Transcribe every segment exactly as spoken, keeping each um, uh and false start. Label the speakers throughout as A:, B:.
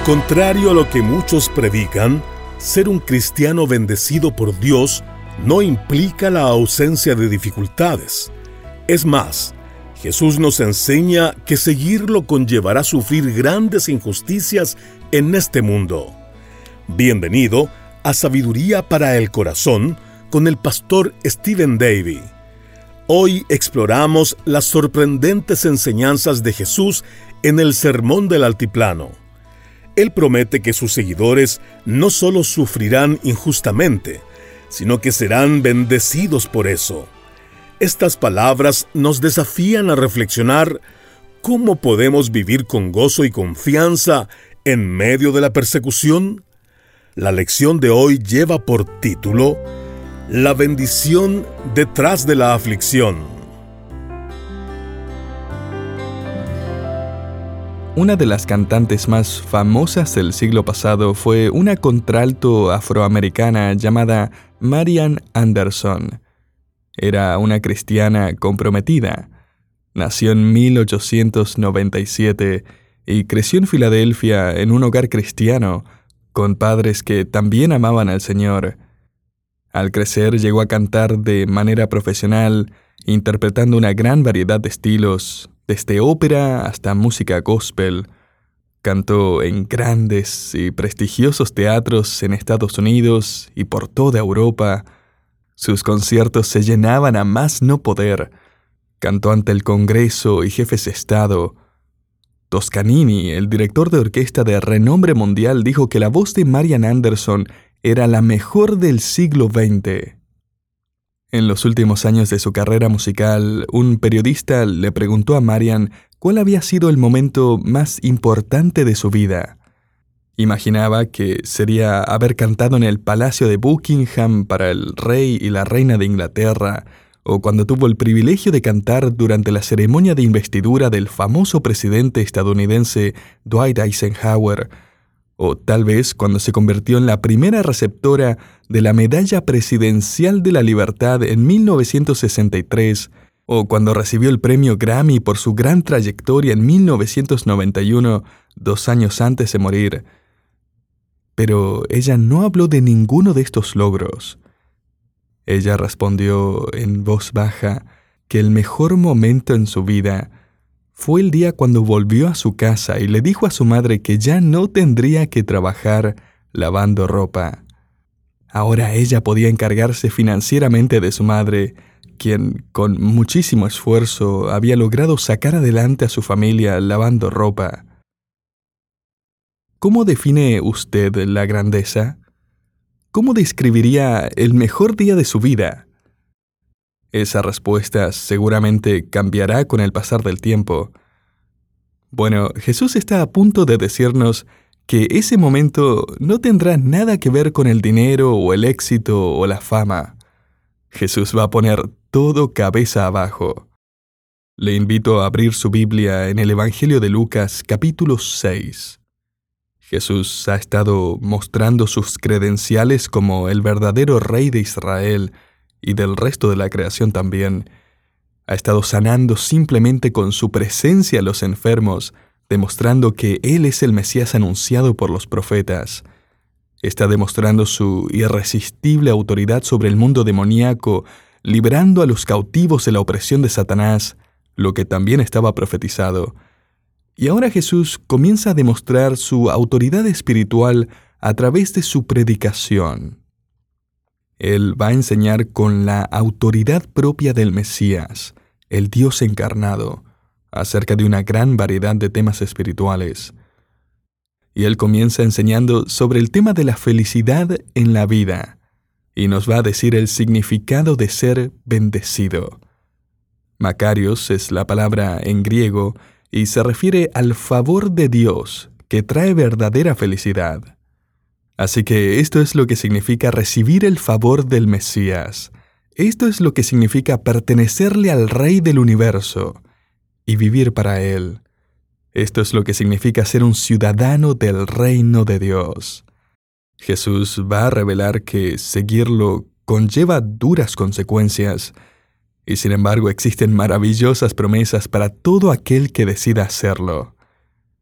A: Contrario a lo que muchos predican, ser un cristiano bendecido por Dios no implica la ausencia de dificultades. Es más, Jesús nos enseña que seguirlo conllevará a sufrir grandes injusticias en este mundo. Bienvenido a Sabiduría para el Corazón con el pastor Stephen Davey. Hoy exploramos las sorprendentes enseñanzas de Jesús en el Sermón del Altiplano. Él promete que sus seguidores no solo sufrirán injustamente, sino que serán bendecidos por eso. Estas palabras nos desafían a reflexionar cómo podemos vivir con gozo y confianza en medio de la persecución. La lección de hoy lleva por título La bendición detrás de la aflicción.
B: Una de las cantantes más famosas del siglo pasado fue una contralto afroamericana llamada Marian Anderson. Era una cristiana comprometida. Nació en mil ochocientos noventa y siete y creció en Filadelfia en un hogar cristiano, con padres que también amaban al Señor. Al crecer llegó a cantar de manera profesional, interpretando una gran variedad de estilos, desde ópera hasta música gospel. Cantó en grandes y prestigiosos teatros en Estados Unidos y por toda Europa. Sus conciertos se llenaban a más no poder. Cantó ante el Congreso y jefes de Estado. Toscanini, el director de orquesta de renombre mundial, dijo que la voz de Marian Anderson era la mejor del siglo veinte. En los últimos años de su carrera musical, un periodista le preguntó a Marian cuál había sido el momento más importante de su vida. Imaginaba que sería haber cantado en el Palacio de Buckingham para el rey y la reina de Inglaterra, o cuando tuvo el privilegio de cantar durante la ceremonia de investidura del famoso presidente estadounidense Dwight Eisenhower, o tal vez cuando se convirtió en la primera receptora de la Medalla Presidencial de la Libertad en mil novecientos sesenta y tres, o cuando recibió el premio Grammy por su gran trayectoria en mil novecientos noventa y uno, dos años antes de morir. Pero ella no habló de ninguno de estos logros. Ella respondió en voz baja que el mejor momento en su vida fue el día cuando volvió a su casa y le dijo a su madre que ya no tendría que trabajar lavando ropa. Ahora ella podía encargarse financieramente de su madre, quien con muchísimo esfuerzo había logrado sacar adelante a su familia lavando ropa. ¿Cómo define usted la grandeza? ¿Cómo describiría el mejor día de su vida? Esa respuesta seguramente cambiará con el pasar del tiempo. Bueno, Jesús está a punto de decirnos que ese momento no tendrá nada que ver con el dinero o el éxito o la fama. Jesús va a poner todo cabeza abajo. Le invito a abrir su Biblia en el Evangelio de Lucas, capítulo seis. Jesús ha estado mostrando sus credenciales como el verdadero Rey de Israel y del resto de la creación también. Ha estado sanando simplemente con su presencia a los enfermos, demostrando que Él es el Mesías anunciado por los profetas. Está demostrando su irresistible autoridad sobre el mundo demoníaco, liberando a los cautivos de la opresión de Satanás, lo que también estaba profetizado. Y ahora Jesús comienza a demostrar su autoridad espiritual a través de su predicación. Él va a enseñar con la autoridad propia del Mesías, el Dios encarnado, acerca de una gran variedad de temas espirituales. Y Él comienza enseñando sobre el tema de la felicidad en la vida, y nos va a decir el significado de ser bendecido. Makarios es la palabra en griego y se refiere al favor de Dios que trae verdadera felicidad. Así que esto es lo que significa recibir el favor del Mesías. Esto es lo que significa pertenecerle al Rey del universo y vivir para Él. Esto es lo que significa ser un ciudadano del reino de Dios. Jesús va a revelar que seguirlo conlleva duras consecuencias, y sin embargo existen maravillosas promesas para todo aquel que decida hacerlo.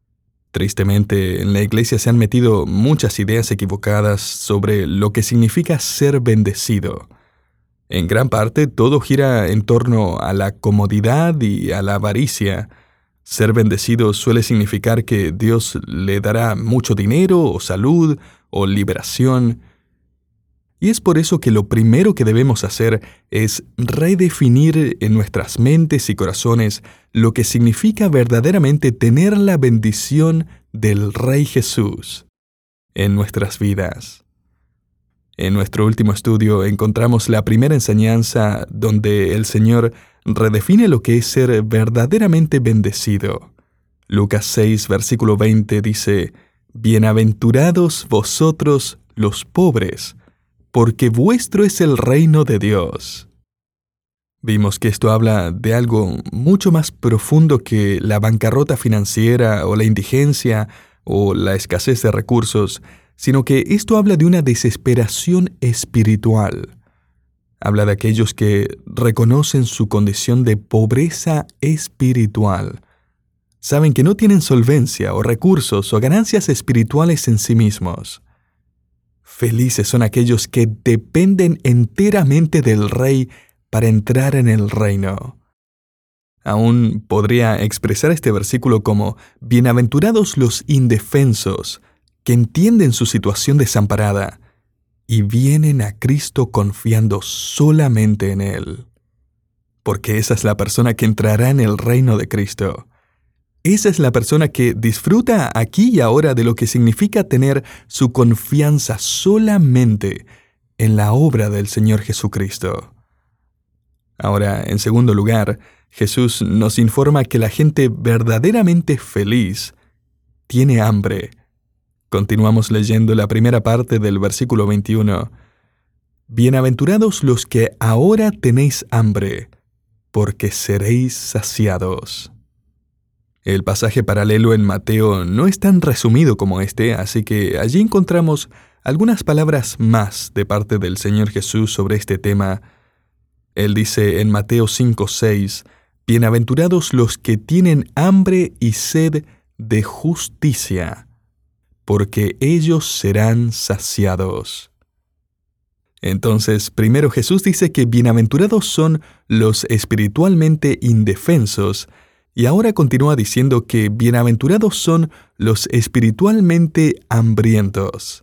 B: Tristemente, en la iglesia se han metido muchas ideas equivocadas sobre lo que significa ser bendecido. En gran parte, todo gira en torno a la comodidad y a la avaricia. Ser bendecido suele significar que Dios le dará mucho dinero o salud o liberación. Y es por eso que lo primero que debemos hacer es redefinir en nuestras mentes y corazones lo que significa verdaderamente tener la bendición del Rey Jesús en nuestras vidas. En nuestro último estudio encontramos la primera enseñanza donde el Señor redefine lo que es ser verdaderamente bendecido. Lucas seis, versículo veinte dice: «Bienaventurados vosotros los pobres, porque vuestro es el reino de Dios». Vimos que esto habla de algo mucho más profundo que la bancarrota financiera o la indigencia o la escasez de recursos, sino que esto habla de una desesperación espiritual. Habla de aquellos que reconocen su condición de pobreza espiritual. Saben que no tienen solvencia o recursos o ganancias espirituales en sí mismos. Felices son aquellos que dependen enteramente del Rey para entrar en el reino. Aún podría expresar este versículo como: «Bienaventurados los indefensos, que entienden su situación desamparada y vienen a Cristo confiando solamente en Él». Porque esa es la persona que entrará en el reino de Cristo. Esa es la persona que disfruta aquí y ahora de lo que significa tener su confianza solamente en la obra del Señor Jesucristo. Ahora, en segundo lugar, Jesús nos informa que la gente verdaderamente feliz tiene hambre. Continuamos leyendo la primera parte del versículo veintiuno. «Bienaventurados los que ahora tenéis hambre, porque seréis saciados». El pasaje paralelo en Mateo no es tan resumido como este, así que allí encontramos algunas palabras más de parte del Señor Jesús sobre este tema. Él dice en Mateo cinco seis, «Bienaventurados los que tienen hambre y sed de justicia, porque ellos serán saciados». Entonces, primero Jesús dice que bienaventurados son los espiritualmente indefensos, y ahora continúa diciendo que bienaventurados son los espiritualmente hambrientos.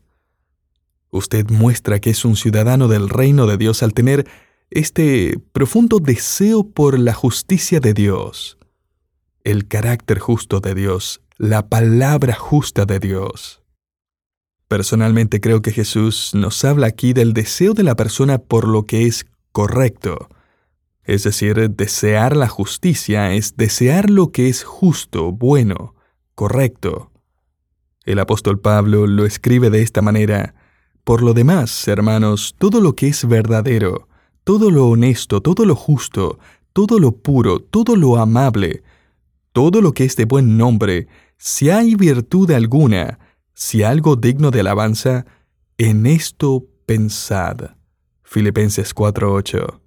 B: Usted muestra que es un ciudadano del reino de Dios al tener este profundo deseo por la justicia de Dios, el carácter justo de Dios, la palabra justa de Dios. Personalmente creo que Jesús nos habla aquí del deseo de la persona por lo que es correcto. Es decir, desear la justicia es desear lo que es justo, bueno, correcto. El apóstol Pablo lo escribe de esta manera: «Por lo demás, hermanos, todo lo que es verdadero, todo lo honesto, todo lo justo, todo lo puro, todo lo amable, todo lo que es de buen nombre, si hay virtud alguna, si algo digno de alabanza, en esto pensad». Filipenses cuatro ocho.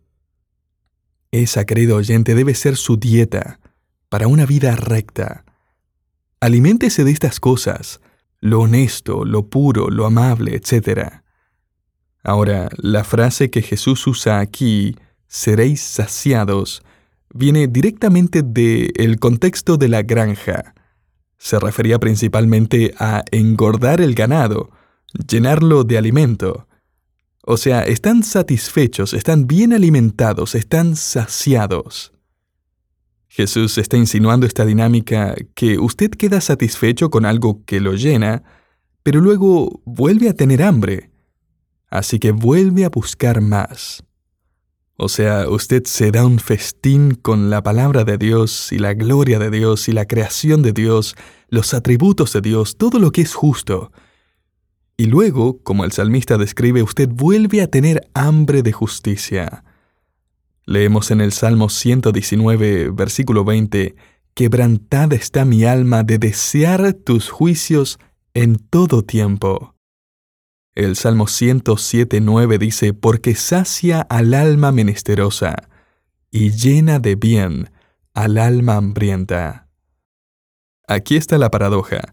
B: Esa, querido oyente, debe ser su dieta para una vida recta. Aliméntese de estas cosas, lo honesto, lo puro, lo amable, etcétera. Ahora, la frase que Jesús usa aquí, «seréis saciados», viene directamente del contexto de la granja. Se refería principalmente a engordar el ganado, llenarlo de alimento. O sea, están satisfechos, están bien alimentados, están saciados. Jesús está insinuando esta dinámica que usted queda satisfecho con algo que lo llena, pero luego vuelve a tener hambre. Así que vuelve a buscar más. O sea, usted se da un festín con la palabra de Dios y la gloria de Dios y la creación de Dios, los atributos de Dios, todo lo que es justo. Y luego, como el salmista describe, usted vuelve a tener hambre de justicia. Leemos en el Salmo ciento diecinueve, versículo veinte, «Quebrantada está mi alma de desear tus juicios en todo tiempo». El Salmo ciento siete, nueve dice, «Porque sacia al alma menesterosa, y llena de bien al alma hambrienta». Aquí está la paradoja.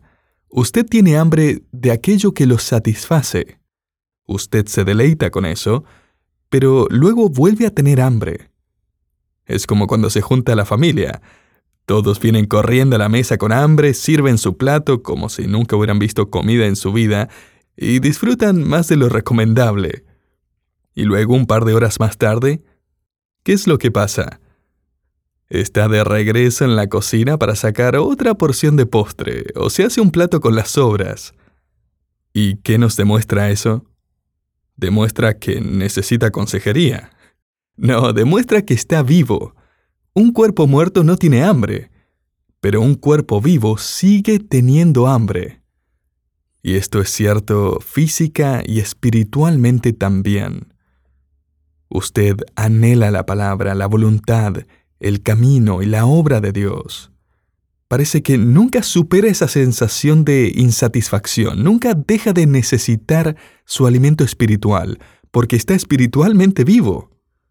B: Usted tiene hambre de aquello que lo satisface. Usted se deleita con eso, pero luego vuelve a tener hambre. Es como cuando se junta la familia. Todos vienen corriendo a la mesa con hambre, sirven su plato como si nunca hubieran visto comida en su vida y disfrutan más de lo recomendable. Y luego, un par de horas más tarde, ¿qué es lo que pasa? Está de regreso en la cocina para sacar otra porción de postre o se hace un plato con las sobras. ¿Y qué nos demuestra eso? ¿Demuestra que necesita consejería? No, demuestra que está vivo. Un cuerpo muerto no tiene hambre, pero un cuerpo vivo sigue teniendo hambre. Y esto es cierto física y espiritualmente también. Usted anhela la palabra, la voluntad, el camino y la obra de Dios. Parece que nunca supera esa sensación de insatisfacción, nunca deja de necesitar su alimento espiritual, porque está espiritualmente vivo.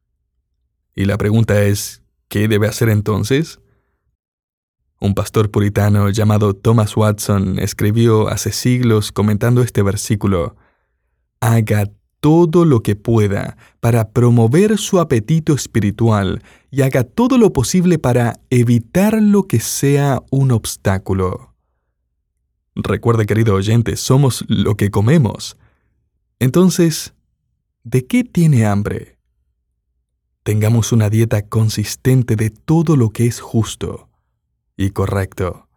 B: Y la pregunta es, ¿qué debe hacer entonces? Un pastor puritano llamado Thomas Watson escribió hace siglos comentando este versículo: haga todo lo que pueda para promover su apetito espiritual y haga todo lo posible para evitar lo que sea un obstáculo. Recuerde, querido oyente, somos lo que comemos. Entonces, ¿de qué tiene hambre? Tengamos una dieta consistente de todo lo que es justo y correcto.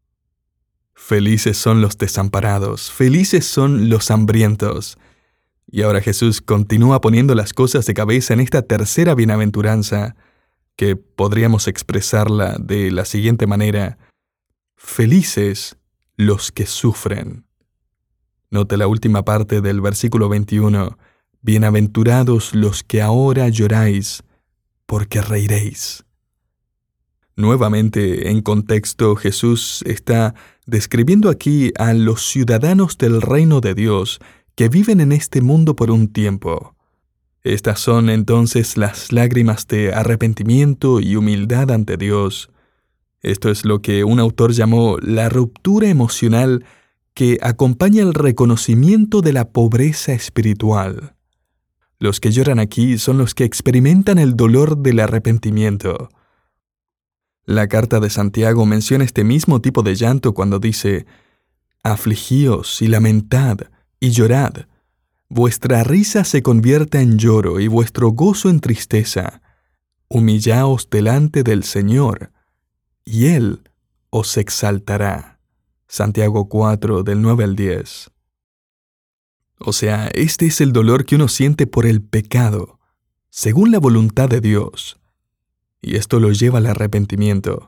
B: Felices son los desamparados, felices son los hambrientos. Y ahora Jesús continúa poniendo las cosas de cabeza en esta tercera bienaventuranza, que podríamos expresarla de la siguiente manera: felices los que sufren. Note la última parte del versículo veintiuno: bienaventurados los que ahora lloráis, porque reiréis. Nuevamente, en contexto, Jesús está describiendo aquí a los ciudadanos del reino de Dios que viven en este mundo por un tiempo. Estas son entonces las lágrimas de arrepentimiento y humildad ante Dios. Esto es lo que un autor llamó la ruptura emocional que acompaña el reconocimiento de la pobreza espiritual. Los que lloran aquí son los que experimentan el dolor del arrepentimiento. La carta de Santiago menciona este mismo tipo de llanto cuando dice: afligíos y lamentad y llorad. Vuestra risa se convierta en lloro y vuestro gozo en tristeza. Humillaos delante del Señor, y Él os exaltará. Santiago cuatro, del nueve al diez. O sea, este es el dolor que uno siente por el pecado, según la voluntad de Dios. Y esto lo lleva al arrepentimiento.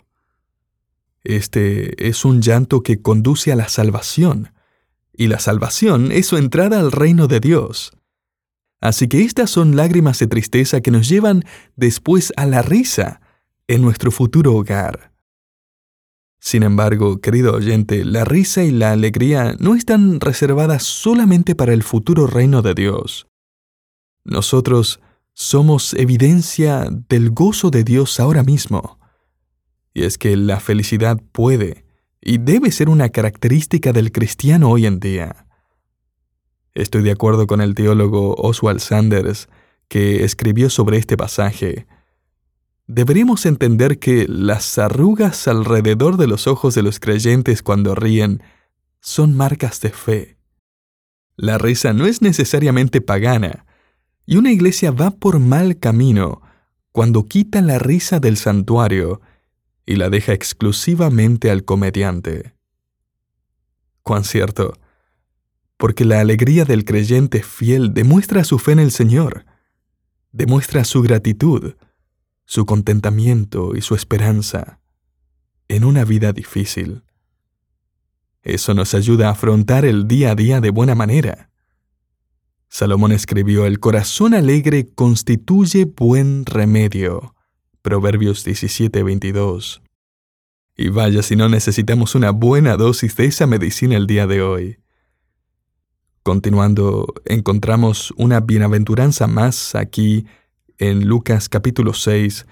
B: Este es un llanto que conduce a la salvación. Y la salvación es su entrada al reino de Dios. Así que estas son lágrimas de tristeza que nos llevan después a la risa en nuestro futuro hogar. Sin embargo, querido oyente, la risa y la alegría no están reservadas solamente para el futuro reino de Dios. Nosotros somos evidencia del gozo de Dios ahora mismo. Y es que la felicidad puede y debe ser una característica del cristiano hoy en día. Estoy de acuerdo con el teólogo Oswald Sanders, que escribió sobre este pasaje. Deberíamos entender que las arrugas alrededor de los ojos de los creyentes cuando ríen son marcas de fe. La risa no es necesariamente pagana, y una iglesia va por mal camino cuando quita la risa del santuario y la deja exclusivamente al comediante. ¿Cuán cierto? Porque la alegría del creyente fiel demuestra su fe en el Señor, demuestra su gratitud, su contentamiento y su esperanza en una vida difícil. Eso nos ayuda a afrontar el día a día de buena manera. Salomón escribió: el corazón alegre constituye buen remedio. Proverbios diecisiete, veintidós. Y vaya si no necesitamos una buena dosis de esa medicina el día de hoy. Continuando, encontramos una bienaventuranza más aquí en Lucas capítulo seis,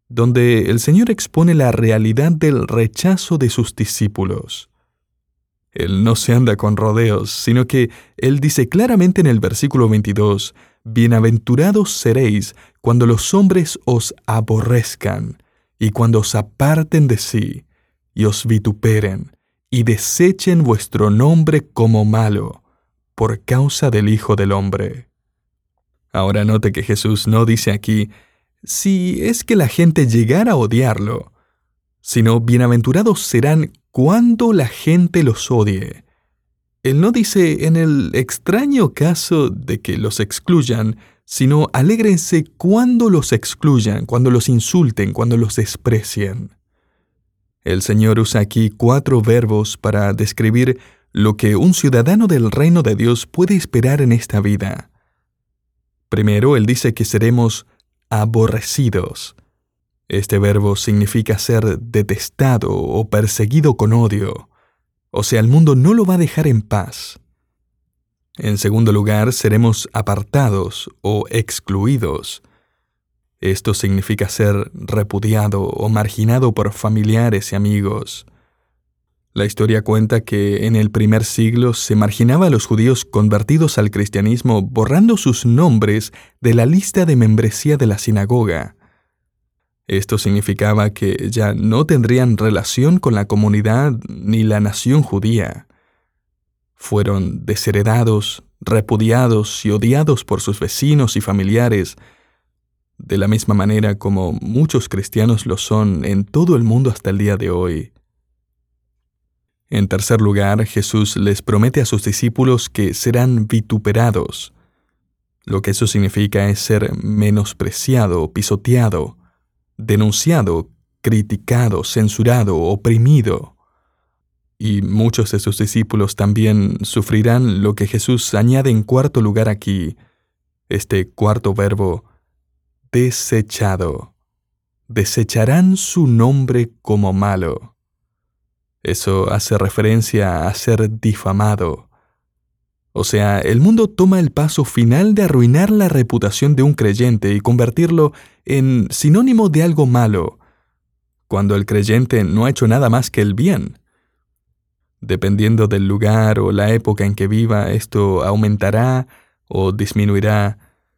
B: donde el Señor expone la realidad del rechazo de sus discípulos. Él no se anda con rodeos, sino que Él dice claramente en el versículo veintidós, «Bienaventurados seréis cuando los hombres os aborrezcan, y cuando os aparten de sí, y os vituperen, y desechen vuestro nombre como malo, por causa del Hijo del Hombre». Ahora note que Jesús no dice aquí, si es que la gente llegara a odiarlo, sino bienaventurados serán cuando la gente los odie. Él no dice en el extraño caso de que los excluyan, sino alégrense cuando los excluyan, cuando los insulten, cuando los desprecien. El Señor usa aquí cuatro verbos para describir lo que un ciudadano del reino de Dios puede esperar en esta vida. Primero, Él dice que seremos aborrecidos. Este verbo significa ser detestado o perseguido con odio. O sea, el mundo no lo va a dejar en paz. En segundo lugar, seremos apartados o excluidos. Esto significa ser repudiado o marginado por familiares y amigos. La historia cuenta que en el primer siglo se marginaba a los judíos convertidos al cristianismo borrando sus nombres de la lista de membresía de la sinagoga. Esto significaba que ya no tendrían relación con la comunidad ni la nación judía. Fueron desheredados, repudiados y odiados por sus vecinos y familiares, de la misma manera como muchos cristianos lo son en todo el mundo hasta el día de hoy. En tercer lugar, Jesús les promete a sus discípulos que serán vituperados. Lo que eso significa es ser menospreciado, pisoteado, denunciado, criticado, censurado, oprimido. Y muchos de sus discípulos también sufrirán lo que Jesús añade en cuarto lugar aquí, este cuarto verbo, desechado. Desecharán su nombre como malo. Eso hace referencia a ser difamado. O sea, el mundo toma el paso final de arruinar la reputación de un creyente y convertirlo en sinónimo de algo malo, cuando el creyente no ha hecho nada más que el bien. Dependiendo del lugar o la época en que viva, esto aumentará o disminuirá.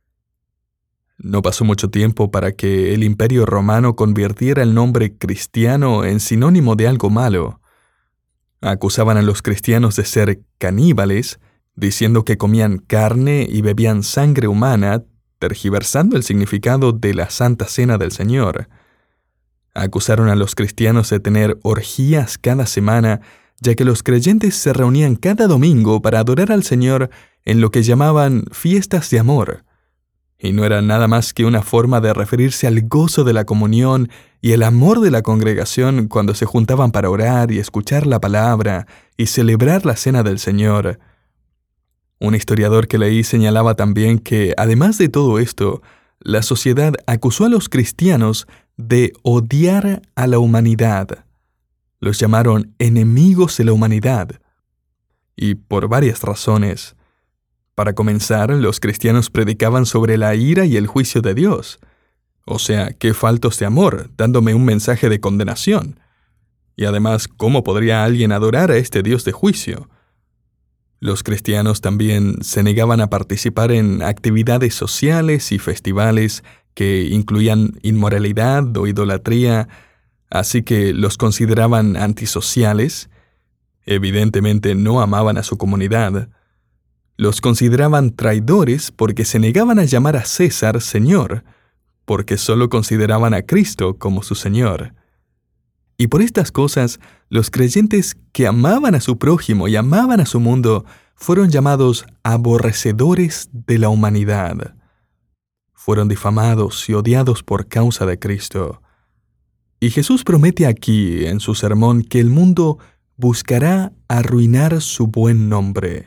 B: No pasó mucho tiempo para que el Imperio Romano convirtiera el nombre cristiano en sinónimo de algo malo. Acusaban a los cristianos de ser caníbales, diciendo que comían carne y bebían sangre humana, tergiversando el significado de la Santa Cena del Señor. Acusaron a los cristianos de tener orgías cada semana, ya que los creyentes se reunían cada domingo para adorar al Señor en lo que llamaban fiestas de amor. Y no era nada más que una forma de referirse al gozo de la comunión y el amor de la congregación cuando se juntaban para orar y escuchar la palabra y celebrar la cena del Señor. Un historiador que leí señalaba también que, además de todo esto, la sociedad acusó a los cristianos de odiar a la humanidad. Los llamaron enemigos de la humanidad. Y por varias razones. Para comenzar, los cristianos predicaban sobre la ira y el juicio de Dios. O sea, qué faltos de amor, dándome un mensaje de condenación. Y además, ¿cómo podría alguien adorar a este Dios de juicio? Los cristianos también se negaban a participar en actividades sociales y festivales que incluían inmoralidad o idolatría, así que los consideraban antisociales. Evidentemente no amaban a su comunidad. Los consideraban traidores porque se negaban a llamar a César Señor, porque solo consideraban a Cristo como su Señor. Y por estas cosas, los creyentes que amaban a su prójimo y amaban a su mundo fueron llamados aborrecedores de la humanidad. Fueron difamados y odiados por causa de Cristo. Y Jesús promete aquí, en su sermón, que el mundo buscará arruinar su buen nombre.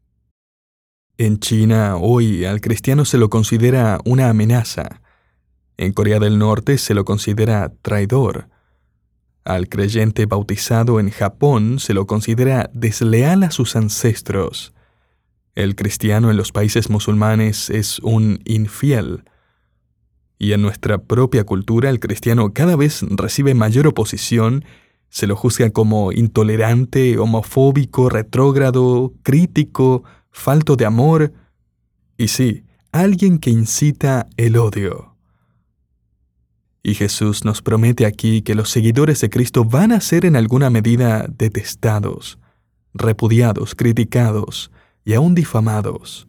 B: En China, hoy, al cristiano se lo considera una amenaza. En Corea del Norte se lo considera traidor. Al creyente bautizado en Japón se lo considera desleal a sus ancestros. El cristiano en los países musulmanes es un infiel. Y en nuestra propia cultura el cristiano cada vez recibe mayor oposición Se lo juzga como intolerante, homofóbico, retrógrado, crítico, falto de amor y sí, alguien que incita el odio. Y Jesús nos promete aquí que los seguidores de Cristo van a ser en alguna medida detestados, repudiados, criticados y aún difamados.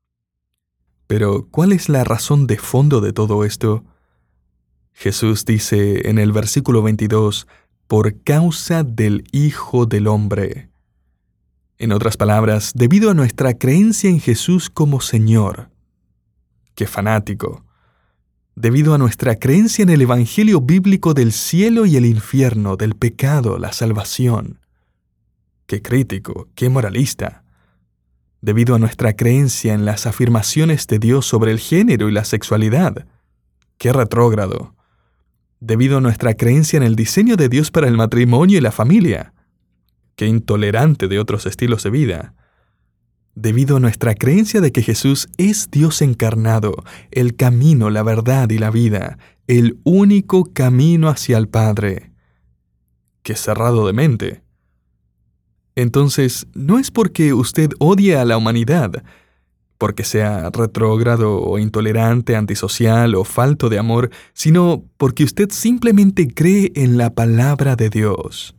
B: Pero, ¿cuál es la razón de fondo de todo esto? Jesús dice en el versículo veintidós, por causa del Hijo del Hombre. En otras palabras, debido a nuestra creencia en Jesús como Señor. ¡Qué fanático! Debido a nuestra creencia en el Evangelio bíblico del cielo y el infierno, del pecado, la salvación. ¡Qué crítico! ¡Qué moralista! Debido a nuestra creencia en las afirmaciones de Dios sobre el género y la sexualidad. ¡Qué retrógrado! Debido a nuestra creencia en el diseño de Dios para el matrimonio y la familia. ¡Qué intolerante de otros estilos de vida! Debido a nuestra creencia de que Jesús es Dios encarnado, el camino, la verdad y la vida, el único camino hacia el Padre. ¡Qué cerrado de mente! Entonces, no es porque usted odie a la humanidad, porque sea retrógrado o intolerante, antisocial o falto de amor, sino porque usted simplemente cree en la palabra de Dios.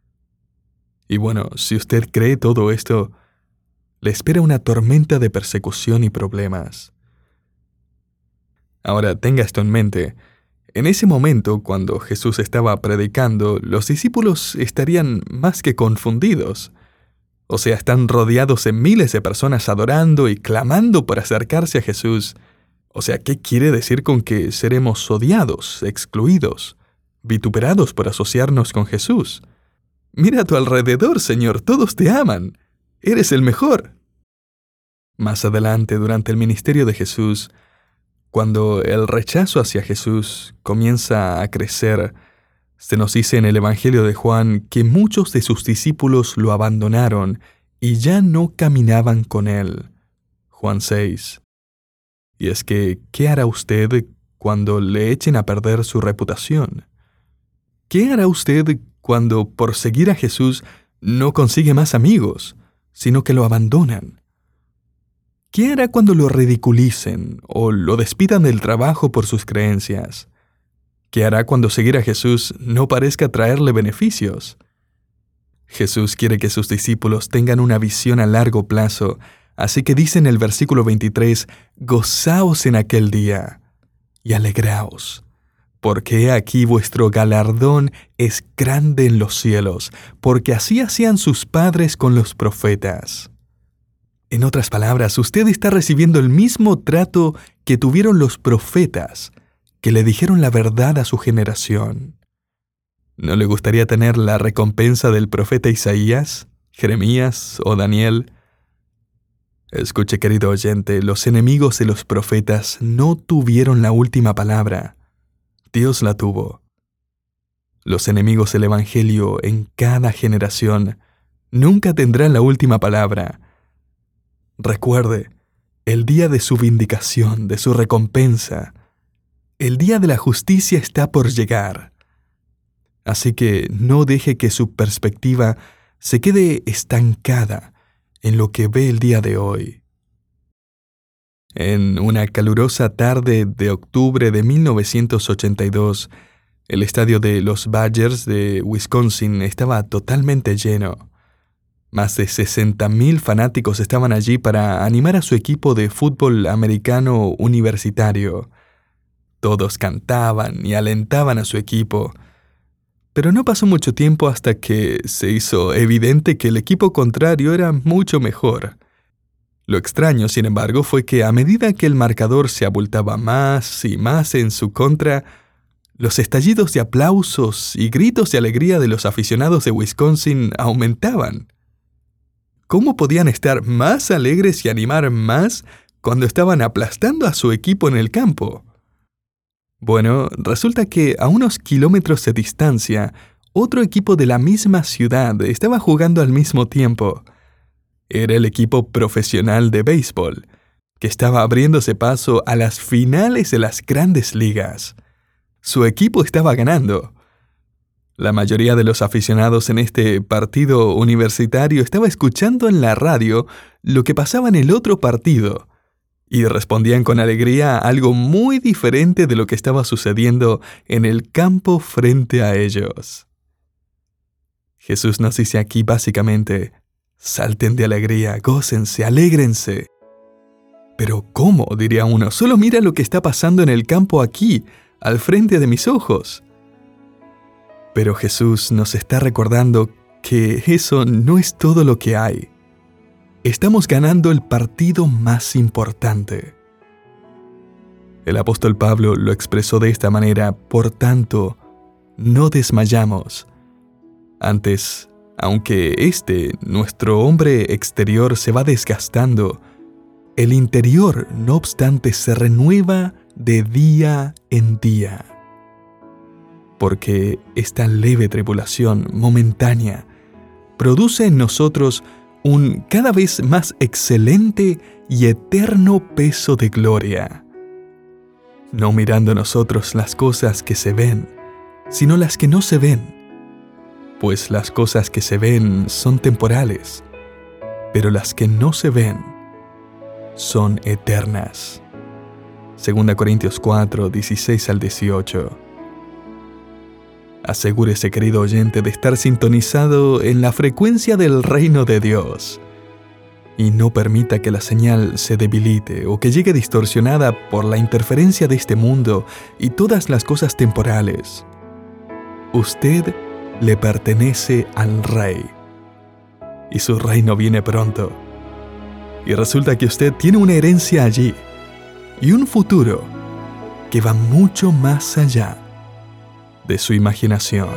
B: Y bueno, si usted cree todo esto, le espera una tormenta de persecución y problemas. Ahora, tenga esto en mente. En ese momento, cuando Jesús estaba predicando, los discípulos estarían más que confundidos. O sea, están rodeados de miles de personas adorando y clamando por acercarse a Jesús. O sea, ¿qué quiere decir con que seremos odiados, excluidos, vituperados por asociarnos con Jesús? Mira a tu alrededor, Señor, todos te aman. Eres el mejor. Más adelante, durante el ministerio de Jesús, cuando el rechazo hacia Jesús comienza a crecer, se nos dice en el Evangelio de Juan que muchos de sus discípulos lo abandonaron y ya no caminaban con él. Juan seis. Y es que, ¿qué hará usted cuando le echen a perder su reputación? ¿Qué hará usted cuando, por seguir a Jesús, no consigue más amigos, sino que lo abandonan? ¿Qué hará cuando lo ridiculicen o lo despidan del trabajo por sus creencias? ¿Qué hará cuando seguir a Jesús no parezca traerle beneficios? Jesús quiere que sus discípulos tengan una visión a largo plazo, así que dice en el versículo veintitrés, «Gozaos en aquel día y alegraos, porque he aquí vuestro galardón es grande en los cielos, porque así hacían sus padres con los profetas». En otras palabras, usted está recibiendo el mismo trato que tuvieron los profetas, que le dijeron la verdad a su generación. ¿No le gustaría tener la recompensa del profeta Isaías, Jeremías o Daniel? Escuche, querido oyente, los enemigos de los profetas no tuvieron la última palabra. Dios la tuvo. Los enemigos del Evangelio en cada generación nunca tendrán la última palabra. Recuerde, el día de su vindicación, de su recompensa, el día de la justicia está por llegar. Así que no deje que su perspectiva se quede estancada en lo que ve el día de hoy. En una calurosa tarde de octubre de mil novecientos ochenta y dos, el estadio de los Badgers de Wisconsin estaba totalmente lleno. Más de sesenta mil fanáticos estaban allí para animar a su equipo de fútbol americano universitario. Todos cantaban y alentaban a su equipo. Pero no pasó mucho tiempo hasta que se hizo evidente que el equipo contrario era mucho mejor. Lo extraño, sin embargo, fue que a medida que el marcador se abultaba más y más en su contra, los estallidos de aplausos y gritos de alegría de los aficionados de Wisconsin aumentaban. ¿Cómo podían estar más alegres y animar más cuando estaban aplastando a su equipo en el campo? Bueno, resulta que a unos kilómetros de distancia, otro equipo de la misma ciudad estaba jugando al mismo tiempo. Era el equipo profesional de béisbol, que estaba abriéndose paso a las finales de las grandes ligas. Su equipo estaba ganando. La mayoría de los aficionados en este partido universitario estaba escuchando en la radio lo que pasaba en el otro partido y respondían con alegría a algo muy diferente de lo que estaba sucediendo en el campo frente a ellos. Jesús nos dice aquí básicamente: salten de alegría, gócense, alégrense. Pero ¿cómo?, diría uno. Solo mira lo que está pasando en el campo aquí, al frente de mis ojos. Pero Jesús nos está recordando que eso no es todo lo que hay. Estamos ganando el partido más importante. El apóstol Pablo lo expresó de esta manera: por tanto, no desmayamos. Antes, aunque este, nuestro hombre exterior, se va desgastando, el interior, no obstante, se renueva de día en día. Porque esta leve tribulación momentánea produce en nosotros un cada vez más excelente y eterno peso de gloria, no mirando nosotros las cosas que se ven, sino las que no se ven, pues las cosas que se ven son temporales, pero las que no se ven son eternas. Segunda Corintios cuatro, dieciséis al dieciocho. Asegúrese, querido oyente, de estar sintonizado en la frecuencia del reino de Dios y no permita que la señal se debilite o que llegue distorsionada por la interferencia de este mundo y todas las cosas temporales. Usted le pertenece al Rey y su reino viene pronto. Y resulta que usted tiene una herencia allí y un futuro que va mucho más allá de su imaginación.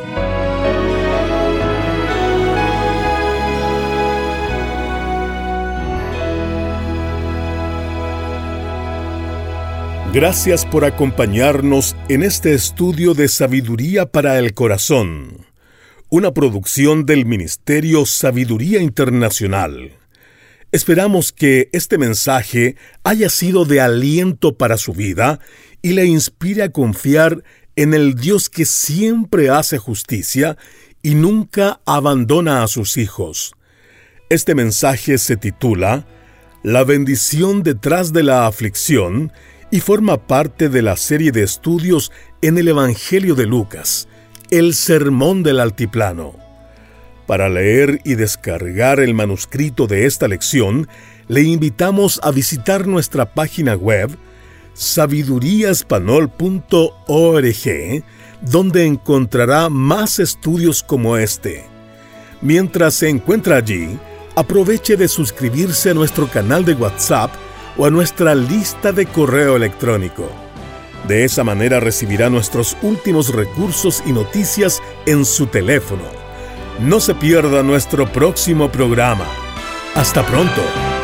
A: Gracias por acompañarnos en este estudio de Sabiduría para el Corazón, una producción del Ministerio Sabiduría Internacional. Esperamos que este mensaje haya sido de aliento para su vida y le inspire a confiar en el Dios que siempre hace justicia y nunca abandona a sus hijos. Este mensaje se titula La bendición detrás de la aflicción y forma parte de la serie de estudios en el Evangelio de Lucas, el Sermón del Altiplano. Para leer y descargar el manuscrito de esta lección, le invitamos a visitar nuestra página web sabiduría espanol punto org, donde encontrará más estudios como este. Mientras se encuentra allí, aproveche de suscribirse a nuestro canal de WhatsApp o a nuestra lista de correo electrónico. De esa manera recibirá nuestros últimos recursos y noticias en su teléfono. No se pierda nuestro próximo programa. ¡Hasta pronto!